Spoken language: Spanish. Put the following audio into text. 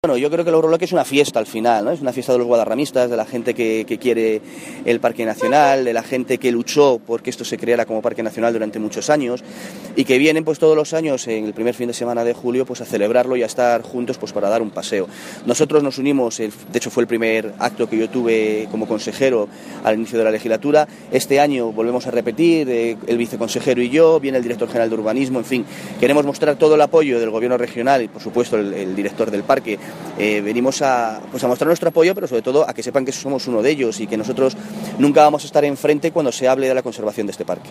Bueno, yo creo que el Euroloque es una fiesta al final, ¿no? Es una fiesta de los guadarramistas, de la gente que quiere el Parque Nacional, de la gente que luchó porque esto se creara como Parque Nacional durante muchos años y que vienen pues todos los años en el primer fin de semana de julio pues a celebrarlo y a estar juntos pues para dar un paseo. Nosotros nos unimos, de hecho fue el primer acto que yo tuve como consejero al inicio de la legislatura. Este año volvemos a repetir, el viceconsejero y yo, viene el director general de urbanismo, en fin, queremos mostrar todo el apoyo del gobierno regional y por supuesto el director del parque. Venimos a mostrar nuestro apoyo, pero sobre todo a que sepan que somos uno de ellos y que nosotros nunca vamos a estar enfrente cuando se hable de la conservación de este parque.